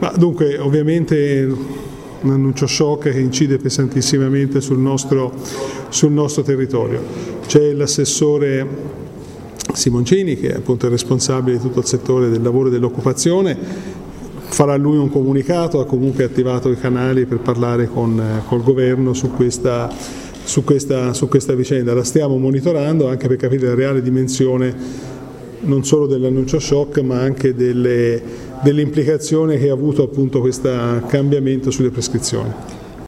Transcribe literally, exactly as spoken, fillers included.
Ma dunque, ovviamente un annuncio shock che incide pesantissimamente sul nostro, sul nostro territorio. C'è l'assessore Simoncini, che è appunto il responsabile di tutto il settore del lavoro e dell'occupazione, farà lui un comunicato, ha comunque attivato i canali per parlare con col governo su questa, su, questa, su questa vicenda. La stiamo monitorando anche per capire la reale dimensione non solo dell'annuncio shock, ma anche delle, delle implicazioni che ha avuto appunto questo cambiamento sulle prescrizioni.